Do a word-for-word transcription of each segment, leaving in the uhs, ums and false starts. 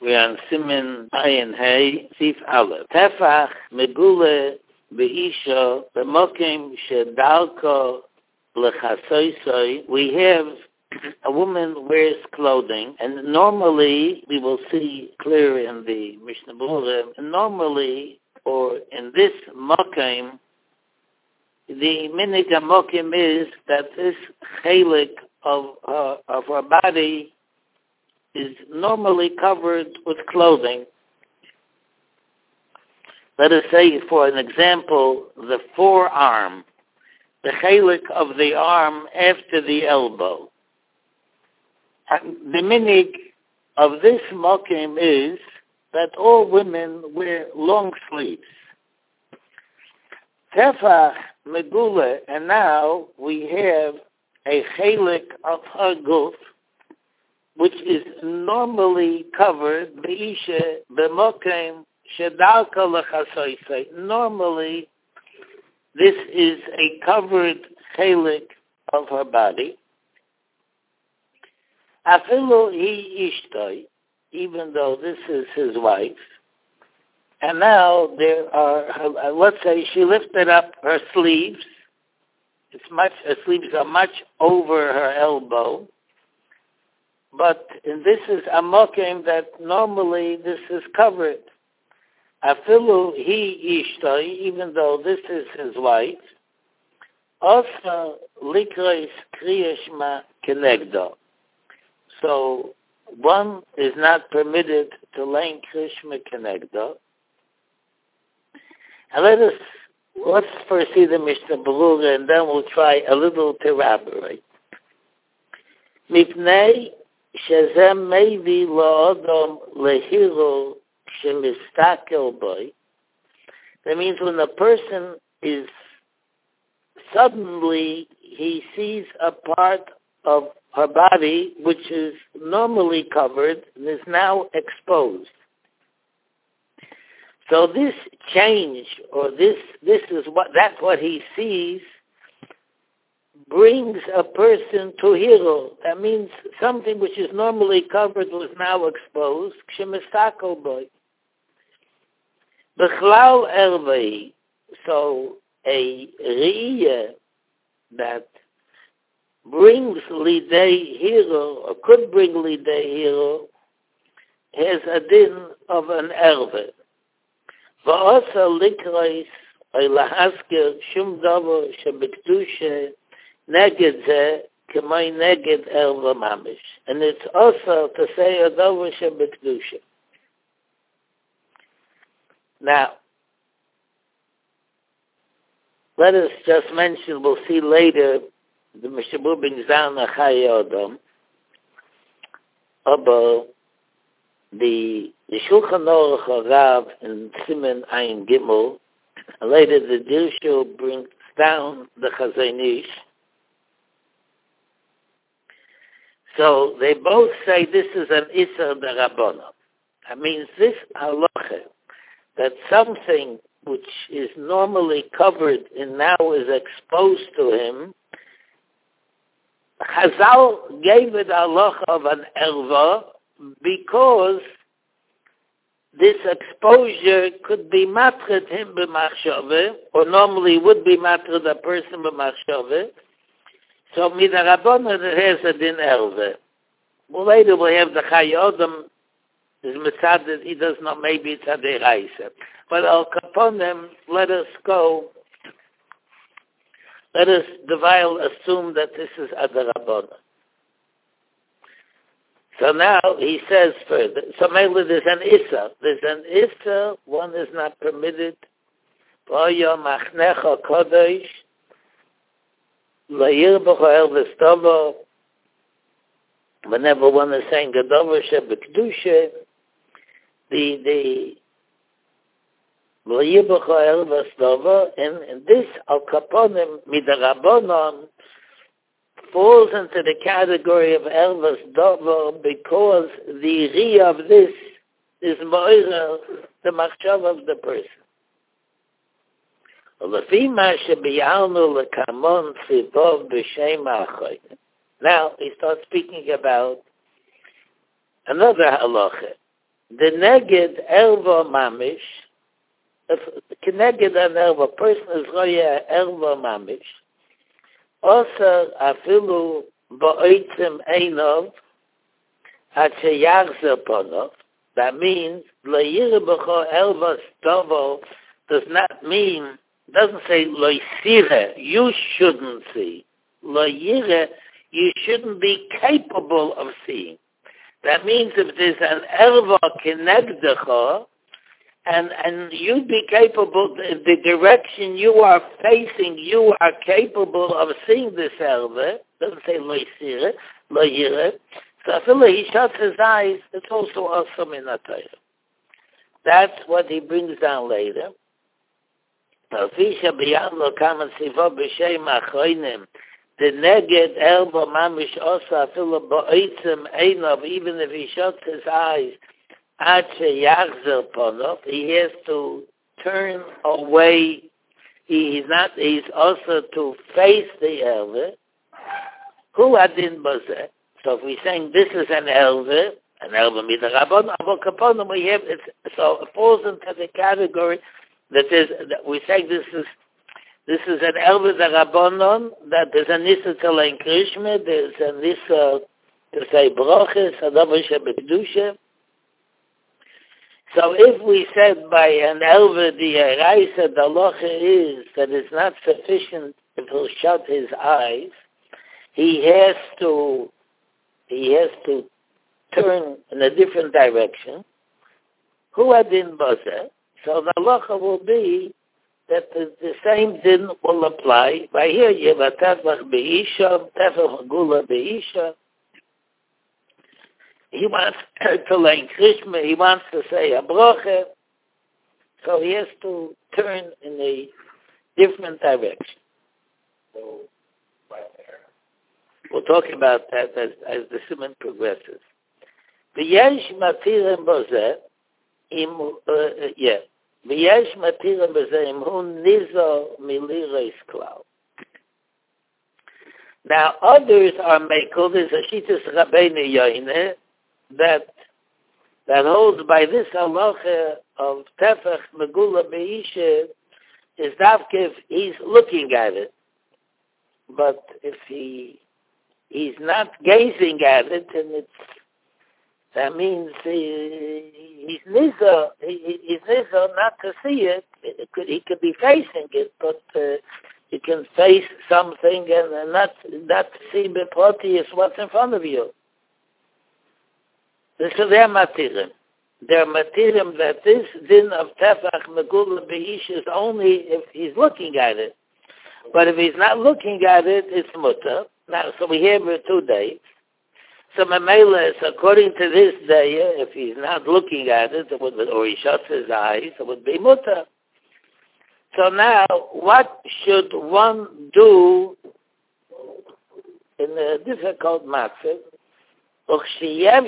We're on Siman Ayin Hey, Sif Aleph. Tefach megule be'isha b'mokim shedalko lechasoisoi. We have a woman wears clothing, and normally we will see clear in the Mishnah Berurah, normally, or in this mokim, the minig mokim is that this chelik of her, of her body is normally covered with clothing. Let us say, for an example, the forearm, the chelik of the arm after the elbow. And the minig of this mokim is that all women wear long sleeves. Tefach megula, and now we have a chelik of her guf, which is normally covered be'isha b'mokim shedalka lechasoisei. Normally, this is a covered chelik of her body. Afilu hi ishtoi, even though this is his wife. And now there are, let's say she lifted up her sleeves. It's much, her sleeves are much over her elbow. But and this is a mokim that normally this is covered. Afilu hi ishtoi, even though this is his wife. Also, likrois kriyashma kenegdo. So one is not permitted to learn kriyashma kenegdo. And let us, let's first see the Mishnah Berurah, and then we'll try a little to elaborate. Mipnei shezem maybe la'odom lehiru shemistakel boy. That means when a person is suddenly, he sees a part of her body which is normally covered and is now exposed. So this change, or this this is what that's what he sees, brings a person to hero. That means something which is normally covered was now exposed. Kshemistakel boy. B'chlal ervei. So a re'iyah that brings lidei hero, or could bring lidei hero, has a din of an erveh. Va'asa likrais ay lahasker shum davar shebekdusha neged zeh k'may neged erva mamish. And it's also to say a davar shebekdusha. Now, let us just mention, we'll see later, the Mishnah Berurah brings down a Chayei Adam about the the Shulchan Aruch Rav in Siman Ayin Gimel. Later, the Dirshu brings down the Chazon Ish. So they both say this is an Isser D'Rabbanan. That means this halacha, that something which is normally covered and now is exposed to him, Chazal gave it a halacha of an erva because this exposure could be matred him b'machshove, or normally would be matred a person b'machshove. So midarabonon it has a din erva. Well, later we have the Chayei Adam is mitzad, he does not, maybe it's a deraisa. But al kaponim, let us go. Let us devile assume that this is a derabonon. So now he says further. So maybe there's an issa. There's an issa. One is not permitted. V'oyo machnecha kodesh la'ir b'choel v'stovo. Whenever one is saying gadover shebekdusha, the the la'ir b'choel v'stovo, and this al kaponim midarabonon falls into the category of Ervas Dover because the Ri of this is Moira, the Machshav of the person. Now he starts speaking about another halacha. the neged elva mamish, if connected an elva, a person is roya elva mamish, also afilu ba'otzim einov, at sheyachzer ponov, that means, lo yire b'cho elva stovo, does not mean, doesn't say lo yisire, you shouldn't see. Lo yire, you shouldn't be capable of seeing. That means if there's an elva kinegdecha, and and you'd be capable, the, the direction you are facing, you are capable of seeing this elva. Doesn't say lo yisire, lo yire. So if he shuts his eyes, it's also awesome in the Torah. That's what he brings down later. The neged elba mamish osa afilu ba'otzim einov, even if he shuts his eyes, ad sheyachzer ponov, he has to turn away. He, he's not. He's also to face the elva. Who adin bazeh? So if we're saying this is an elva, an elva midrabon, avol kaponim, we have it. So it falls into the category that is. That we're saying this is. This is an elva darabonon, that there's a nisa to lein krishma, there's a nisa to say broches, adavar shebekdusha. So if we said by an elva the eraisa, the locha is that it's not sufficient if he'll shut his eyes, he has to, he has to turn in a different direction. Hu adin bazeh. So the locha will be that the, the same din will apply. By here, you have a tefach be'isha, tefach magula be'isha. He wants to learn Krishma, he wants to say a broche, so he has to turn in a different direction. So, right there. We'll talk about that as, as the simon progresses. V'yesh matirim bozeh, im, uh, yeah. V'yesh matirim b'zeh im hu nizo miliris klal. Now, others are mekel, there's a Shittas Rabbeinu Yoine, that that holds by this halacha of tefach megula be'isha is dafke if he's looking at it. But if he he's not gazing at it, and it's that means he, he's nizo, he, he's nizo not to see it. It could, he could be facing it, but uh, you can face something and, and not not see beprotius what's in front of you. This is their matirim. Their matirim that this din of tefach megula beish is only if he's looking at it. But if he's not looking at it, it's mutter. Now, so we have two days. So Mamela is, according to this day, if he's not looking at it, it would, or he shuts his eyes, it would be mutter. So now, what should one do in a difficult matter? So now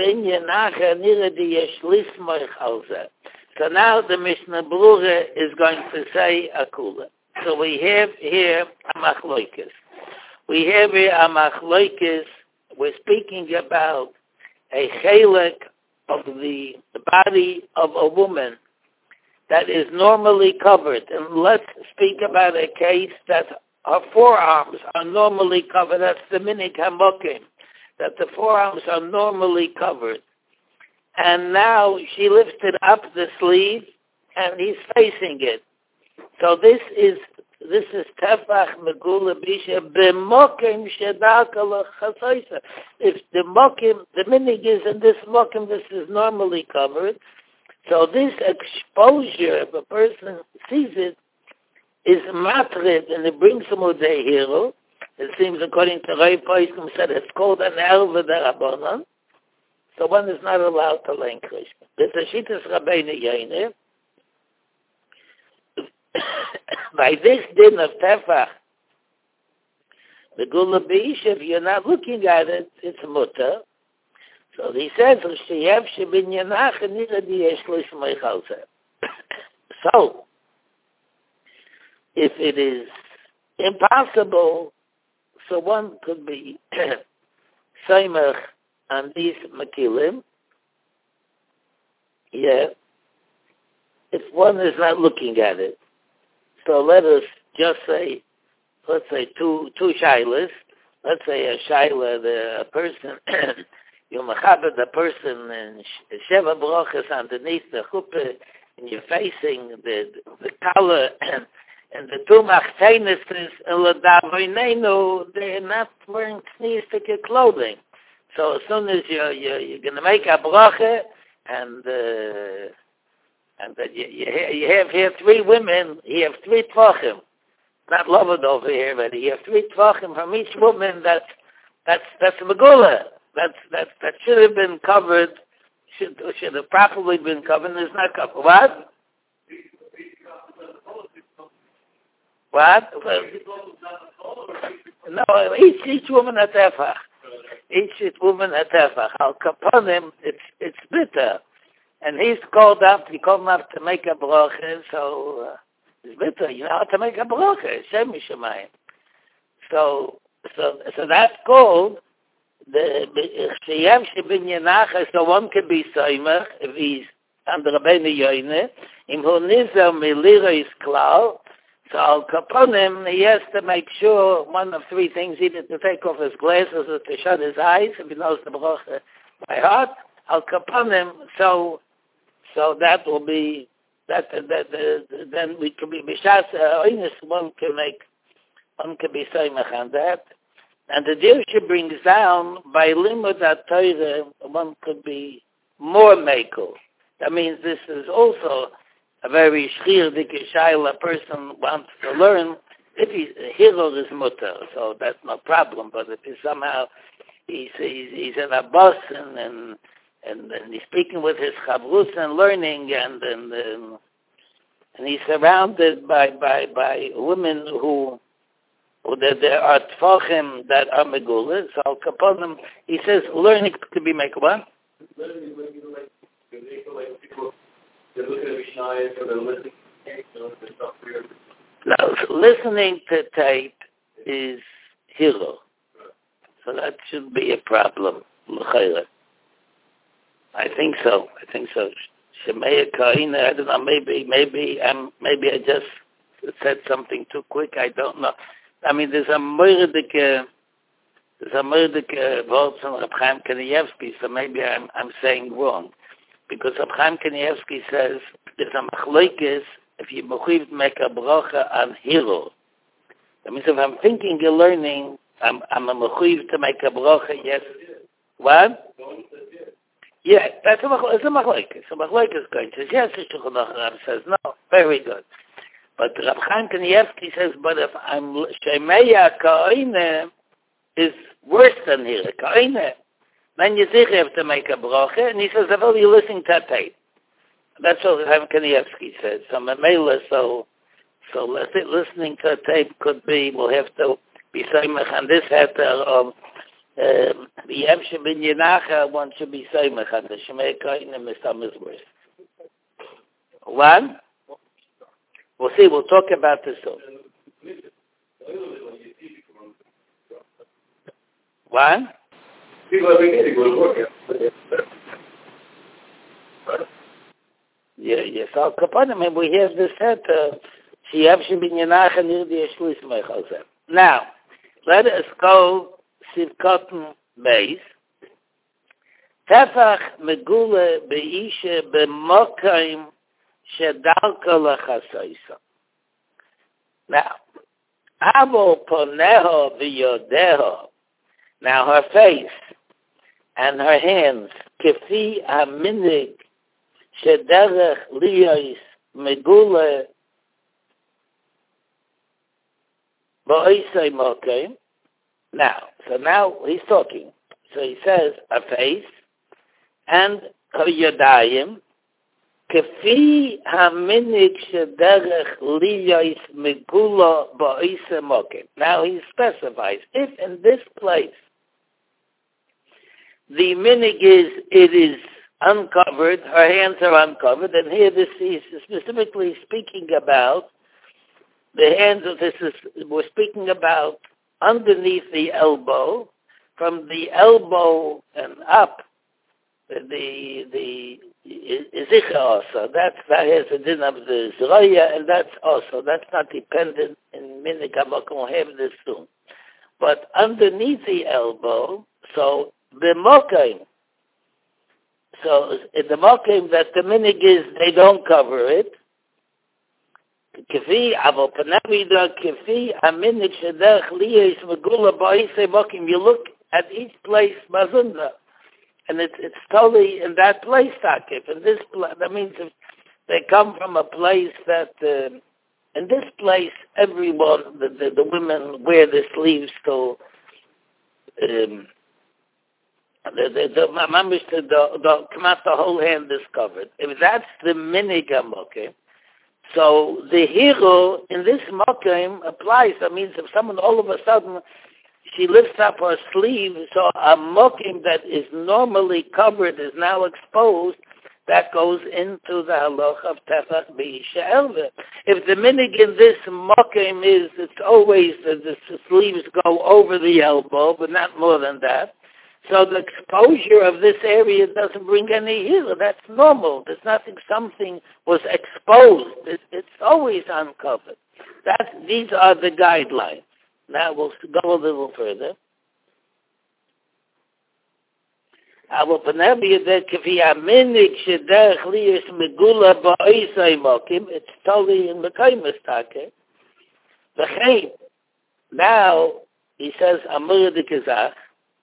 the Mishnah Berurah is going to say a kula. So we have here a machloikis. We have here a machloikis. We're speaking about a chelek of the, the body of a woman that is normally covered. And let's speak about a case that her forearms are normally covered. That's the minik hamokim, that the forearms are normally covered. And now she lifted up the sleeve and he's facing it. So this is this is tefach megula bisha b'mokim shedaka l'chasoisa. If the mokim, the minig is in this mokim, this is normally covered. So this exposure, if a person sees it, is matrid, and it brings him a hero. It seems, according to Ray Poiskim, said it's called an elva derabonon. So one is not allowed to learn Krishma. There's a Shittas Rabbeinu Yoine. By this din of tefach, the gula beish, if you're not looking at it, it's mutter. So he says, so, if it is impossible, so one could be Saimach on these makilim, yeah, if one is not looking at it, so let us just say, let's say two two shilas. Let's say a shaila, the a person, you machabed the person and sheva brachas underneath the chuppah, and you're facing the the color and and the two machzeinuses and l'davoinenu, they're not wearing knistic clothing. So as soon as you're you're, you're going to make a bracha, and uh, and uh, you, you you have here three women, you have three tvachim. Not loved over here, but you have three tvachim from each woman. That that's that's megula. That's that that should have been covered. Should should have properly been covered. It's not covered. What? What? No, each each woman a tefach. Each each woman a tefach. Al kaponim, it's it's bitter, and he's called up. He called up to make a bracha. So. Uh, It's bitter, you know how to make a bracha, Shem Mishamayim. So, so, so that's called the Sheyev Shebin Yenachas. So one can be Soimach if he's under Rabbeinu Yoine. Im Hu Nizel Milira is Klal. So Al Kaponim, he has to make sure one of three things: either to take off his glasses or to shut his eyes if he knows the bracha by heart. Al Kaponim, so, so that will be. That, that, that, then we can be bishas oinus. One can make, one can be soimach on that, and the Dirsha brings down by limud Torah. One could be more mekel. That means this is also a very shchir dikishayla. A person wants to learn. If he's hero is mutter, so that's no problem. But if he somehow he's he's, he's in a bus and and And, and he's speaking with his chavrus and learning, and and um, and he's surrounded by by, by women who, who there, there are tfachim that are megulas. So al kaponim, he says learning to be make what? Learning when you like, like people, they're looking at Mishnah, so they're listening. Now, listening to tape is hero, so that shouldn't be a problem. L'chayla. I think so. I think so. Shemaya Kaina, I don't know, maybe, maybe, um, maybe I just said something too quick. I don't know. I mean, there's a murdike, there's a murdike word from Reb Chaim Kanievsky, so maybe I'm, I'm saying wrong. Because Reb Chaim Kanievsky says, there's a machlokes if you mechuyev to make a bracha on hero. That means if I'm thinking and learning, I'm, I'm a mechuyev to make a bracha, yes. What? Yeah, that's a it's a machlokes. A machlokes guy says yes. The Shulchan Aruch says no. Very good. But Reb Chaim Kanievsky says, but if I'm shemeya ka'oine is worse than here. Ka'oine, then you think you have to make a bracha, and he says, well, you're listening to a tape. That's what Reb Chaim Kanievsky says. So Mamela, so so listening to a tape could be we'll have to be soimach on this heter of. Yev Shebin Yenacha, one should be soimach on the Shemei Kainim is some is worse. One, we'll see. We'll talk about this soon. One. Yeah, yes. Al Kapanim, and we have this head. Yev Shebin Yenacha Nirdi Yeshlis Meichal. Now, let us go. Sivkotten Beis. Tefach megula beisha b'mokaim shedalka l'chasoisa. Now, avo poneho v'yodeho. Now her face and her hands kefi haminig shederech liyos megula ba'isay mokaim. Now, so now he's talking. So he says, a face and her yadayim, kefi haminig shederech liyos megula ba'isa mokim. Now he specifies, if in this place the minig is, it is uncovered, her hands are uncovered, and here this is specifically speaking about the hands of this is, we're speaking about underneath the elbow, from the elbow and up, the the is sicher also. That's, that has a din of the Zroya, and that's also, that's not dependent in Minik HaMokim, we'll have this soon. But underneath the elbow, so the Mokim, so in the Mokim that the Minik is, they don't cover it. Kifi, Avo Panavida, Kifi, Aminik Shedech, Liyes, Megula, Ba'ise Mokim, you look at each place, Mazunda, and it's it's totally in that place, Takif. And this, that means if they come from a place that, uh, in this place, everyone, the, the, the women wear the sleeves to, um, the, the, the, the, the, the, come out, the whole hand is covered. If that's the minigam, okay, so the hero in this mokim applies. That means if someone all of a sudden, she lifts up her sleeve, so a mokim that is normally covered is now exposed, that goes into the halach of tefach b'isha elveh. If the minig in this mokim is, it's always that the sleeves go over the elbow, but not more than that. So the exposure of this area doesn't bring any healing. That's normal. There's nothing, something was exposed. It, it's always uncovered. That's, these are the guidelines. Now we'll go a little further. It's totally in the Kaimastake. Now, he says, Amur de Kazach,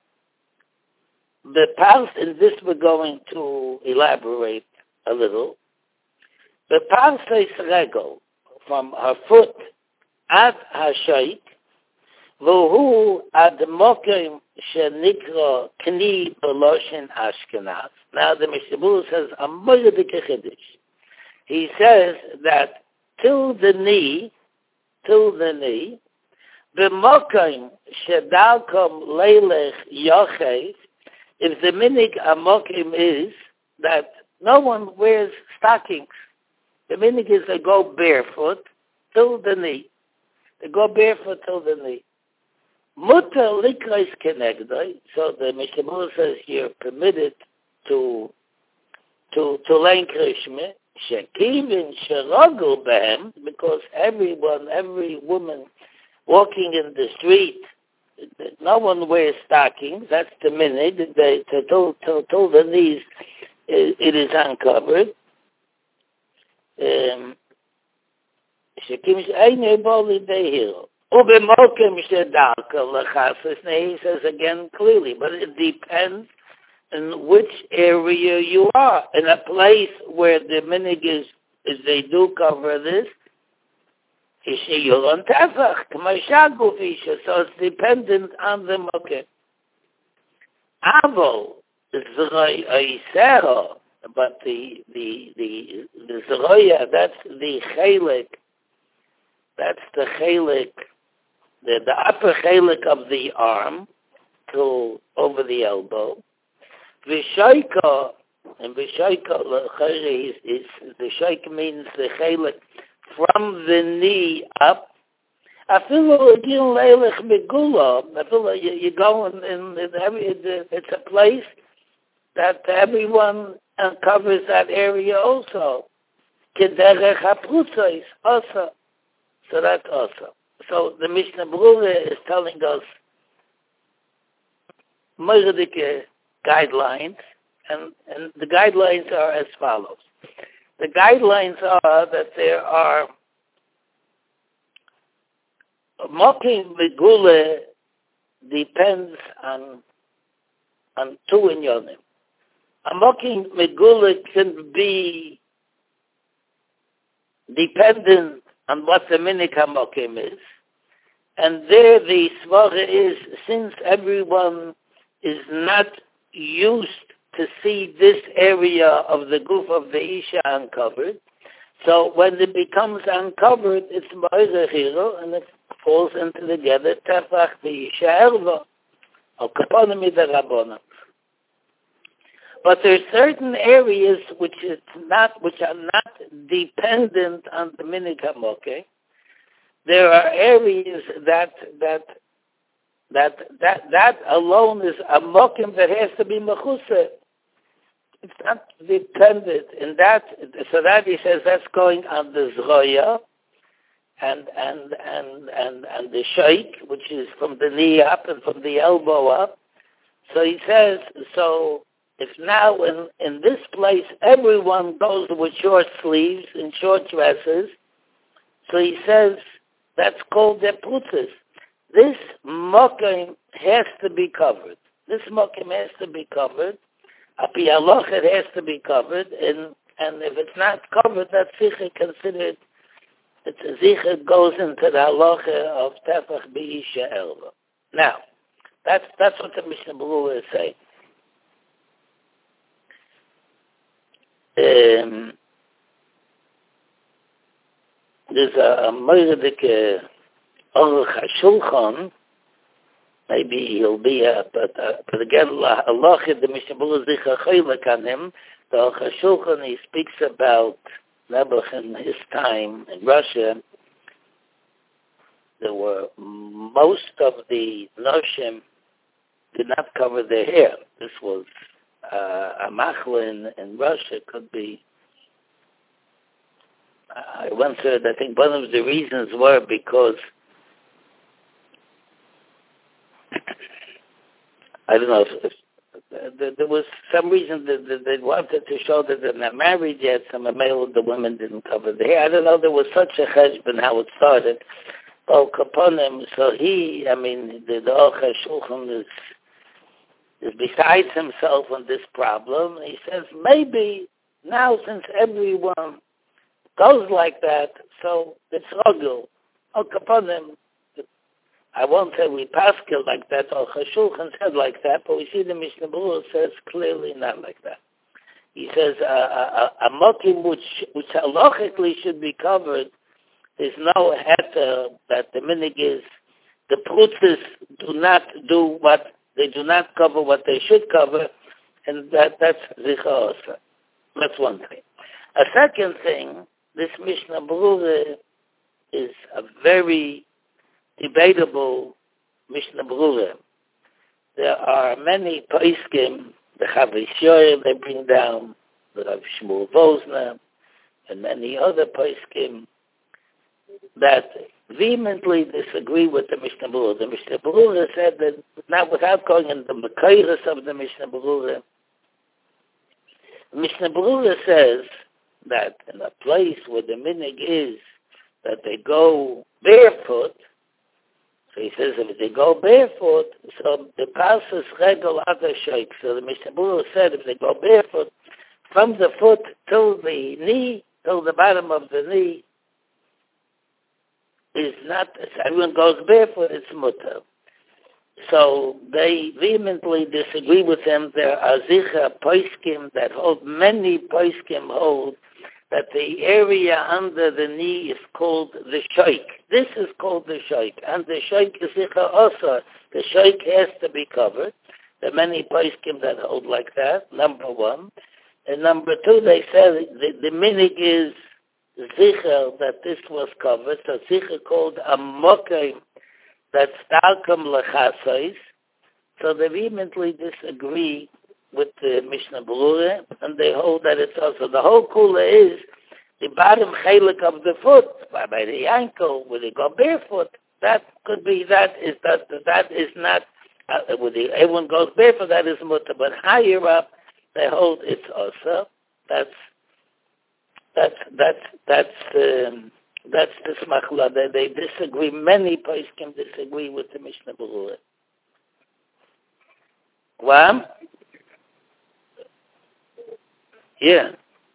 the past, in this we're going to elaborate a little. The past is regel, from her foot at her shaik, והוא עד מוקרים שנקרא כני בלושן אשכנז. Now the Mishabur says, a moedik chiddush. He says that till the knee, till the knee, the mokim shedalkom leilech yochev, if the minig amokim is that no one wears stockings. The minig is they go barefoot till the knee. They go barefoot till the knee. Mutter likreis kenegdoi, so the Mishabur says you're permitted to to to learn krishme, shekivin sherogel behem, because everyone, every woman walking in the street, no one wears stockings. That's the minute they till till till the knees, it, it is uncovered. Um, shekim she'einei boli dehiro. He says again clearly, but it depends on which area you are. In a place where the minig is, is they do cover this, so it's dependent on the mokim. Avo, but the the the the zroya, that's the chelik, that's the chelik. The, the upper chelik of the arm to over the elbow. Vishaika, and Vishaika is, is the shaik means the chelik from the knee up. I feel again leilech megula. I feel you, you go in, in, in every, it's a place that everyone covers that area also. Kederech haprutzos also. So that's also. So the Mishnah Berurah is telling us Mordecai guidelines, and, and the guidelines are as follows. The guidelines are that there are Mokim Megula depends on on two inyonim. A Mokim Megula can be dependent on what the minik hamokim is. And there the svara is, since everyone is not used to see this area of the goof of the Isha uncovered, so when it becomes uncovered, it's ma'izah and it falls into the gather tefach the Isha erva, or kaponim midarabona. But there are certain areas which is not, which are not dependent on the minig hamokim. There are areas that that that that that alone is a mokim that has to be mechuseh. It's not dependent in that. So that he says that's going on the Zroya and and and and and the Sheikh, which is from the knee up and from the elbow up. So he says, so if now in, in this place everyone goes with short sleeves and short dresses, so he says that's called the putzes. This mokim has to be covered. This mokim has to be covered. Api halacha, it has to be covered, and and if it's not covered, that's sicher considered. It's a sicher goes into the halacha of tefach b'isha elva. Now, that's that's what the Mishnah Berurah is saying. Um, there's a, a Moeredik Aruch HaShulchan. Maybe he'll be a, but, uh, but again, Allah, the Mishnah Berurah Zicha Chaylik on him. The Aruch HaShulchan, he speaks about Nebuch in his time in Russia. There were most of the Noshim did not cover their hair. This was uh, a machla in, in Russia. It could be. I once heard. I think one of the reasons were because I don't know if, if there was some reason that, that they wanted to show that they're not married yet. Some male of the women didn't cover their hair. I don't know. There was such a cheshbon how it started. Oh, Kaponim. So he, I mean, the the Aruch HaShulchan is is besides himself on this problem. He says maybe now since everyone goes like that, so it's rogel. Oh, Kaponim. I won't say we paskel like that, or Chashulchan said like that, but we see the Mishnah Berurah says clearly not like that. He says uh, a, a mokim which, which halachically should be covered, there's no heter that the minig is, the prutzes do not do what, they do not cover what they should cover, and that that's zicha osa. That's one thing. A second thing, this Mishnah Berurah is a very debatable Mishnah Berurah. There are many poskim, the Chavis Yoel they bring down, the Rav Shmuel Vosner, and many other poskim that vehemently disagree with the Mishnah Berurah. The Mishnah Berurah said that, not without going into the Mekayres of the Mishnah Berurah, Mishnah Berurah says that in a place where the minig is that they go barefoot, so he says if they go barefoot, so the passes regel other shake. So the Mishnah Berurah said if they go barefoot, from the foot till the knee, till the bottom of the knee, is not, everyone goes barefoot, it's mutter. So they vehemently disagree with him. There are zicha poskim that hold, many poskim hold that the area under the knee is called the shoik. This is called the shoik, and the shoik is zicha also. The shoik has to be covered. There are many poskim that hold like that, number one. And number two, they said the, the minig is zicha that this was covered, so zicha called a mokim that's talcum lechasais. So they vehemently disagree with the Mishnah Berurah, and they hold that it's also, the whole kula is the bottom chelik of the foot, by, by the ankle, where they go barefoot. That could be, that is, that, that is not, uh, where the, everyone goes barefoot, that is mutter, but higher up, they hold it's also. That's, that's, that's, that's, um, that's the smachla. They, they disagree, many poskim disagree with the Mishnah Berurah. What? Yeah.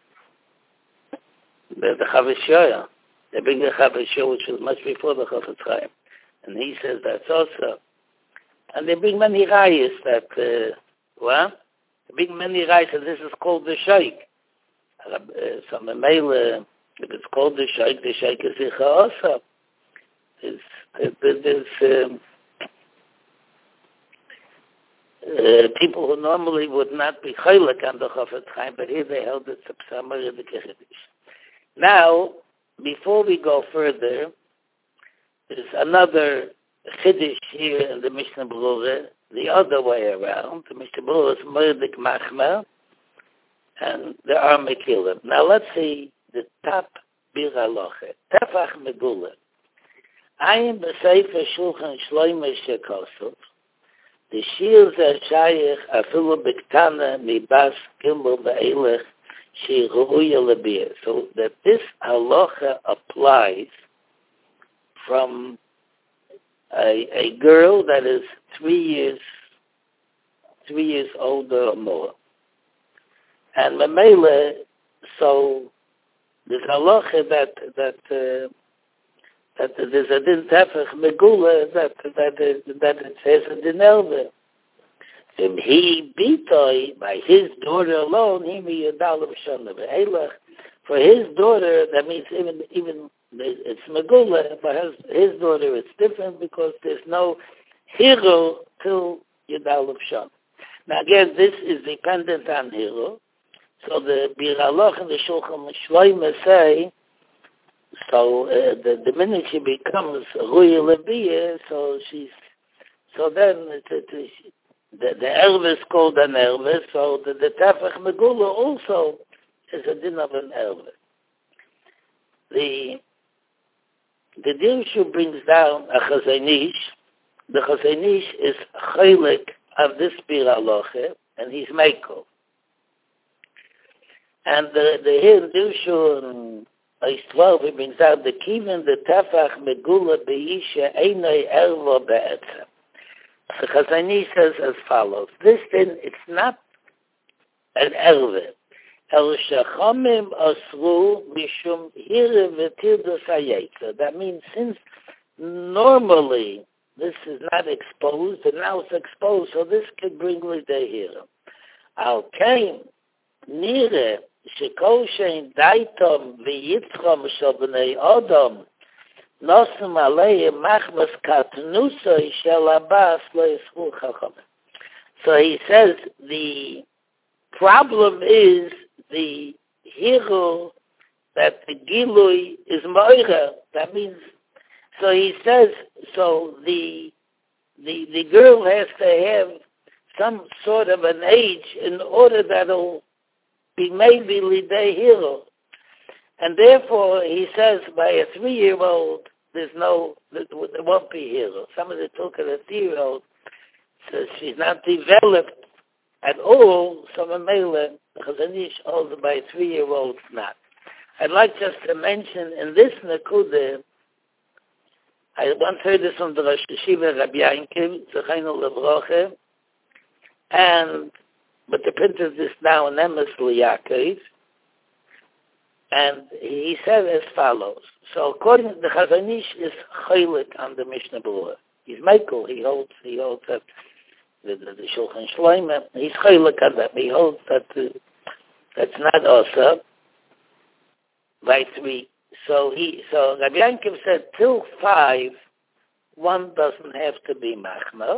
The, the Chavis Yoel. They bring the Chavis Yoel, which was much before the Chafetz Chaim. And he says that's also. And they bring many rayas that, uh, what? They bring many rayas that this is called the Sheikh. Uh, so the male, uh, if it's called the Sheikh, the Sheikh is Zicha also. There's, there's um, Uh, people who normally would not be chaylik on the Chafetz Chaim, but here they held it to Psamar in the Kechiddish. Now, before we go further, there's another Chiddush here in the Mishnah Berurah, the other way around. The Mishnah Berurah is Moeredik Machmer, and there are Mekilim. Now let's see the top Bir Halacha. Tefach Megula. I am the Sefer Shulchan Shloime Shekosov. The Shir Zeh Shayich Afilu Biktana Mibas Gimel Be'elech She Ru'uya Lebiyah. So that this halacha applies from a, a girl that is three years three years older or more. And Mamela, so this halacha that that uh, that there's a din tefach megula that that that it says a din elve. And he bitoi by his daughter alone, he be a dollar b'shana be'elach. For his daughter, that means even even it's megula. For his, his daughter, it's different because there's no hero till Yudal B'Shana. Now again, this is dependent on hero. So the Bir Halacha and the Shulchan Shloime say, so uh, the, the minute she becomes Ruya Lebiyah, so she's, so then it, it, it, the, the Erve is called an Erve, so the, the Tefach Megula also is a din of an Erve. The, the Dirshu brings down a Chazanish. The Chazanish is Chaylik of this Bir Halacha, and he's Meiko. And the the here Dirshu Page twelve, he brings out the Kivin, the Tefach Megula Beisha Einay Erva Be'etzem. So Chazani says as follows: this thing, it's not an Erve. El Shachamim Asru Mishum Hire V'Tirdos Hayetza. That means since normally this is not exposed, and now it's exposed, so this could bring Lidei Hire. Al Kain Nire Shekol Shein Daitom V'Yitzchom Shabnei Odom Nosum Alei Machmas Katnusa Shel Abbas Lo Yisru Chachamim. So he says the problem is the hero that the Gilui is Moira. That means, so he says, so the the the girl has to have some sort of an age in order that it'll be maybe Lidei hero. And therefore, he says, by a three-year-old, there's no, there won't be hero. Somebody took at a three-year-old, says she's not developed at all, so Mamela, Chazanish also by a three-year-old, not. I'd like just to mention, in this Nakuda, I once heard this from the Rosh Yeshiva, Rabbi Yankiv, Zechaynu Levroche, and, but the printer is this now in Emes L'Yaakov, and he said as follows. So according to the Chazanish is Chaylik on the Mishnah Berurah. He's Michael, he holds, he holds that the, the, the Shulchan Shloime, he's Chaylik on that, he holds that uh, that's not also by three. So he, so Rabbi Yankiv said till five, one doesn't have to be Machmer,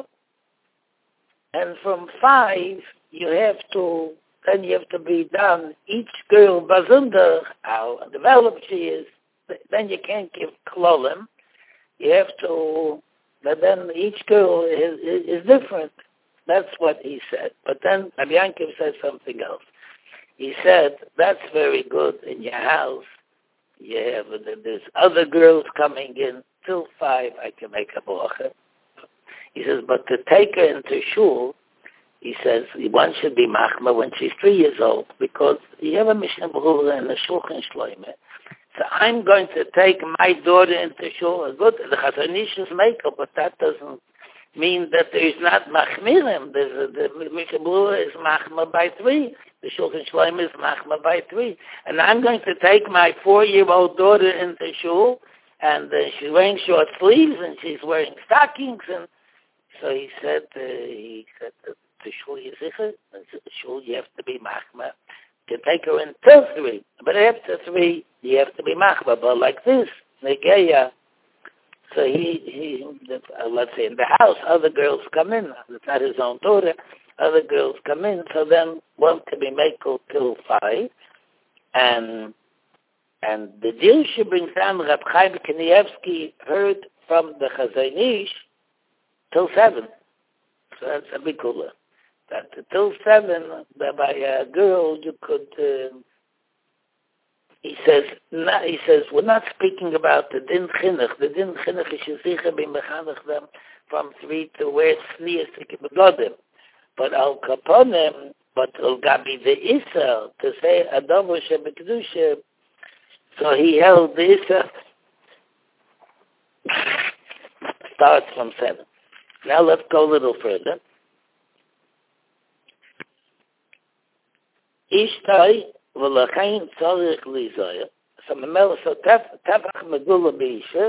and from five you have to, then you have to be done. Each girl, Bazunder, how developed she is, then you can't give Klolim. You have to, but then each girl is, is, is different. That's what he said. But then Rabbi Yankiv said something else. He said, that's very good in your house. You have, there's other girls coming in. Till five, I can make a bracha. He says, but to take her into shul, he says, one should be machma when she's three years old, because you have a Mishnah Berurah and a Shulchan Shloime. So I'm going to take my daughter into shul. Good, the Chazanish is maker, but that doesn't mean that there is not machmirim. There's a, the Mishnah Berurah is machma by three. The Shulchan Shloime is machma by three. And I'm going to take my four-year-old daughter into shul, and uh, she's wearing short sleeves, and she's wearing stockings, and so he said, uh, he said, uh, to shul Yizichah, shul you have to be machma. To take her until three, but after three, you have to be machma. But like this, Negeya, so he, he uh, let's say in the house, other girls come in. It's not his own daughter. Other girls come in, so then one can be makel till five, and and the Dirshu brings down Rab Chaim Kanievsky heard from the Chazanish till seven. So that's a big cooler. that till seven, that by a girl you could. Uh, he says, no, he says we're not speaking about the din chinuch. The din chinuch is sicher being mechanech them from three to where it's sneers to keep begodim. But al kaponim, but al gabi the isa to say adovo shebekdusha. So he held the isa starts from seven. Now let's go a little further. Ishtai v'lachain tzarich lizoya. So memel so tefach megula beisha.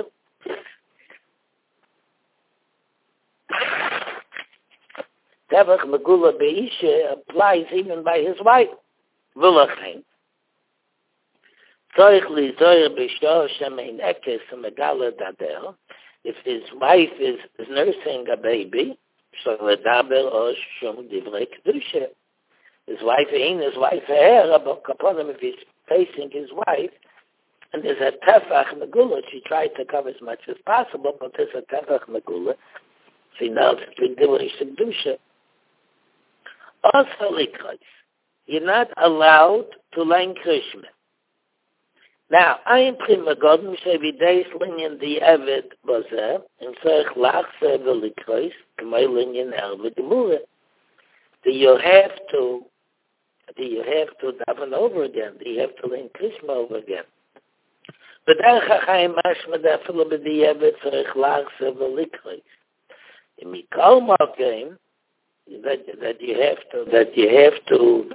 Tefach megula beisha applies even by his wife. V'lachain tzarich lizoya b'shah shemein ekes megala dader. If his wife is, is nursing a baby, so ledaber or shum divrei kedusha. His wife ain't his wife her, but upon him if he's facing his wife, and there's a tefach megula, she tried to cover as much as possible, but there's a tefach megula, so he knows it's big divrei kedusha. Also likrais, you're not allowed to learn krishma. Now, I'm prima godem shevideis linyan di evet bazer, in tzarich lachse v'likrois, k'may linyan erve gemure. Do you have to, do you have to daven over again? Do you have to learn Krishma over again? But then chachayim mashma dafilo b'di evet tzarich lachse v'likrois. In mikol makim, that that you have to, that you have to.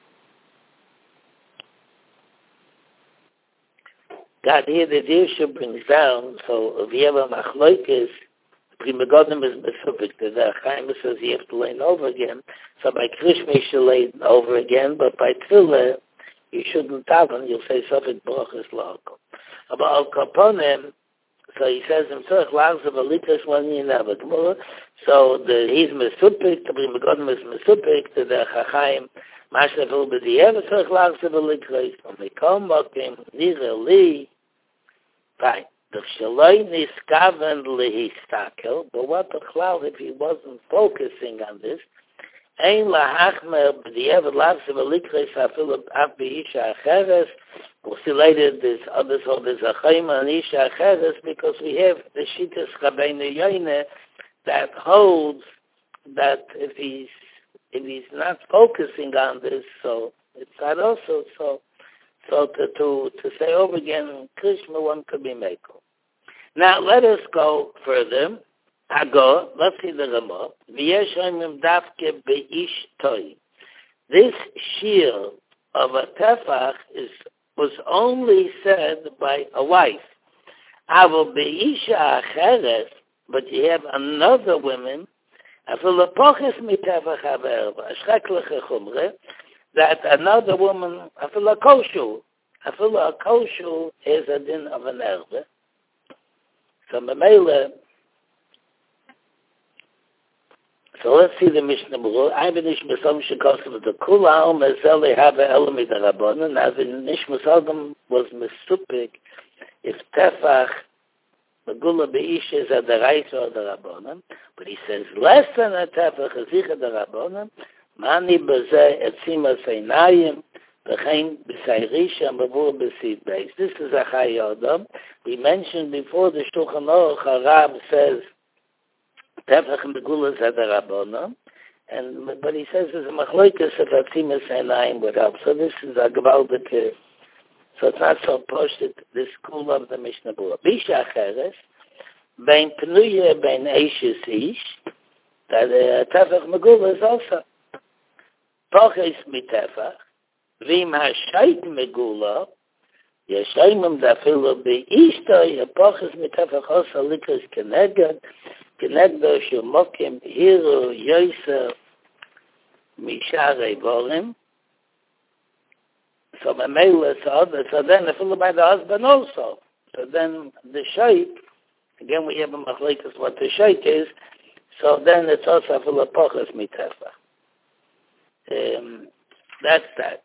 God here the Dirsha brings down, so if you have a machloikis, Prima Godem is mesupik, the Chaim says you have to learn over again, so by Krishma you should learn over again, but by Tefillah, you shouldn't daven, you'll say Sofik Brochus Lako. About Al Kaponim, so he says himself, Lagzav Alikas Lani Nava Gemara, so the, he's mesupik, the Prima Godem is mesupik, to the Chaim, Mashavil b'diyev tzarich lagzav v'likros. U'mikom mokim nira li. Fine. The shaloi niskaven lehistakel. But what the cloud if he wasn't focusing on this? Ein lahachmer b'diyev lagzav v'likros afil af b'isha acheres. We'll see later this other so there's a chayma and isha acheres because we have the shittas Rabbeinu Yoine that holds that if he's if he's not focusing on this, so it's not also so. So to to, to say over again, Krishna one could be Meko. Now let us go further. Hago, let's see the Ramah. V'yeshayim davke beish toy. This shir of a tefach is was only said by a wife. Avo beisha acheres, but you have another woman. That another woman, afil a koshu, afil a koshu is a din of an erbe. So memele. So let's see the Mishnah Berurah. I have nish misalm shekosim the kula mezeli have elami darabonon. As in nish misalm was mesupik if tefach. Megula beish is a deraisa or the rabbanon, but he says less than a tefach azicha the rabbanon. Mani bezeh etzima seinayim v'chein b'sayrisha mavur b'sid beis. This is a chayodam. We mentioned before the Shulchan Aruch Harab says tefach megula is a rabbanon, and but he says there's a machloikas of etzima seinayim would help. So this is a gewaldige. So it's not so pushed at the school of the Mishnah Berurah. Bisha Acheres, Bein Pnuya, Bein Eishes Ish, that uh, Tefach Megula is also. Poches Mitefach, Vim HaShait Megula, Yeshayimim Dafilo Be'ishto, Poches Mitefach also Likas Kenegad, Kenegdo Shumokim, Hiru, Yosef, Mishare Vorim, so my male is other, so then I feel by the husband also. So then the sheikh, again we have a machlekes what the sheikh is, so then it's also full of pochas mitefa. Um, that's that.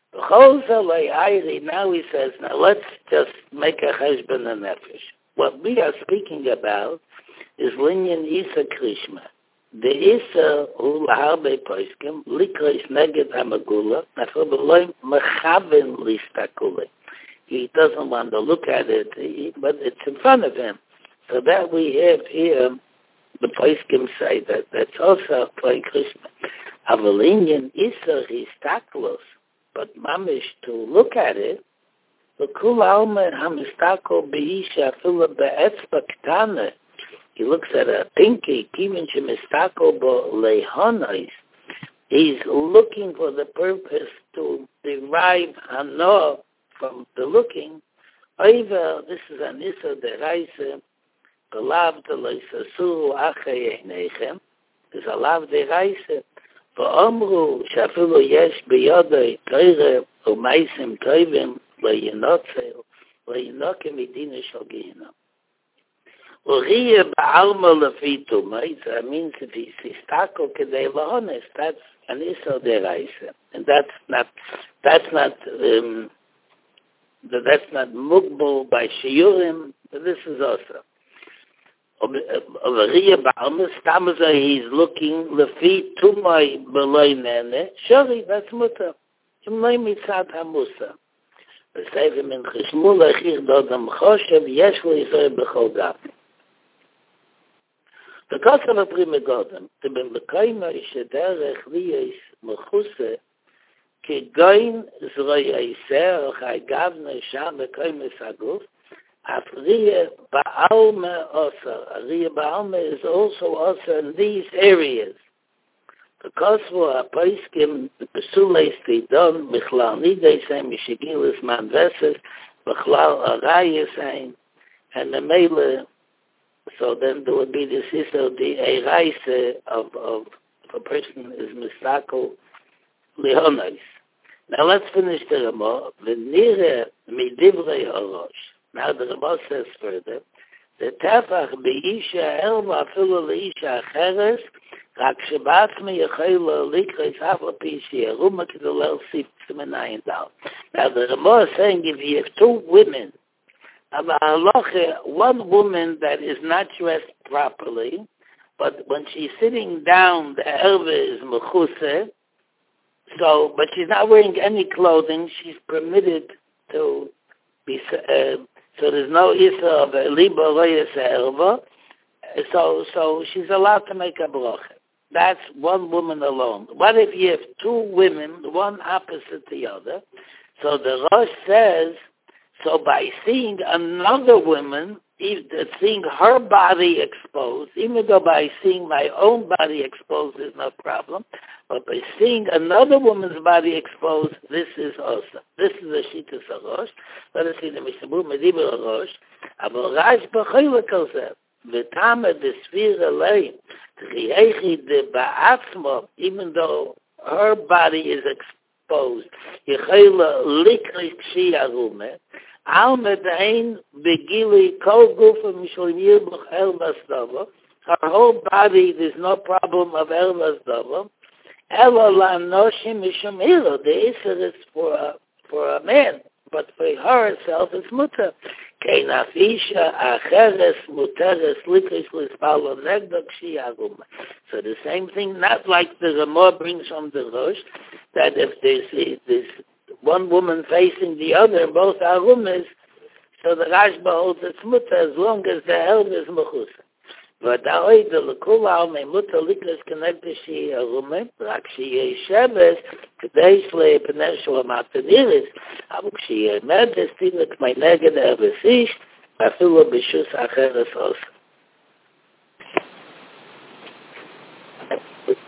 Now he says, now let's just make a cheshbon and nefesh. What we are speaking about is linyan isa krishma. the Issa who laharbe poiskim likreis neged hamagula after below mechaven listakule. He doesn't want to look at it, he, but it's in front of him. So that we have here, the poiskim say that that's also like Krishna. Avalinian Issa histaklos, but mamish to look at it. The kul alma hamistako beisha fila be'etzba ktana. He looks at a pinky, even shemistako bo lehonois. He's looking for the purpose to derive hano from the looking. Oiva, this is an issa deraisa, belav de leisasu achei einechem. There's a lav deraisa. V'omru shafilu yesh biyodei teire umaisim toivim le'yinotzel le'yinokim idina shal gehinnom. Uriya ba'alma lefitu, that means if he's istako kedei lahones, that's an issa deraisa, and that's not that's not um, that's not mugbal by shiurim. This is also Uriya ba'alma stamaza. He's looking lefi tumay belay nene. Surely that's muta. Imlay mitzad hamusa. The Sefer in Chishmul achir dodam choshev yesh lo yisrael b'chol gam. The Kotel of Prima Godem, to be Mekayma Ishederech Liyes Mechuse, Ki Goin Zroy Eiser, Och Hai Gavne Sham Mekayma Saguf, Afriya Ba'alme Osa. Afriya Ba'alme is also also in these areas. Because for a Paiskim, the Pesules Tidon, Michlal Nidei Sein, Mishigilis Manveses, Michlal Arayas Sein, and the Mele. So then there would be this issue, the Eiraise of, of if a person is Mistako Lehonis. Now let's finish the Ramah. V'nire midivrei horosh. Now the Ramah says further, the Tefach be'isha elva afilu le'isha acheres, rak shebatzme yechayla likreis hava pishi eruma k'dolel sif semenayin dal. Now the Ramah is saying if you have two women, one woman that is not dressed properly, but when she's sitting down, the erva is mechuse, so, but she's not wearing any clothing, she's permitted to be, uh, so there's no issa of a liba royes erva, so, so she's allowed to make a bracha. That's one woman alone. What if you have two women, one opposite the other? So the Rosh says, so by seeing another woman, seeing her body exposed, even though by seeing my own body exposed is no problem, but by seeing another woman's body exposed, this is also. This is a Shittas HaRosh. Let us see the Mishabur Medibur HaRosh. Aval Rash B'chayla Kalzeh. V'tama D'Sfir Alei. T'chiechi De Ba'atzmo, even though her body is exposed, Yechayla Likri Kshi Arumeh, Al medain begili kol gufa mishol yirbuch elvas dava. Her whole body, there's no problem of elvas dava. Ela la noshim mishum ilo. The Isser is for a, for a man, but for her herself it's mutter. Keinaf isha acheres muteres likris lispalo negdok shi aguma. So the same thing, not like the Ramah brings from the Rosh, that if there's this one woman facing the other, both are women, so the Rashba holds its mutter as long as the helm is mechusa. But the oid the lekul almei mutter likras connected she a woman, like she a sheves, today slay peneshua mataniris, abuk she a medes, tilak my neged evesish, afilu b'shus acheres os.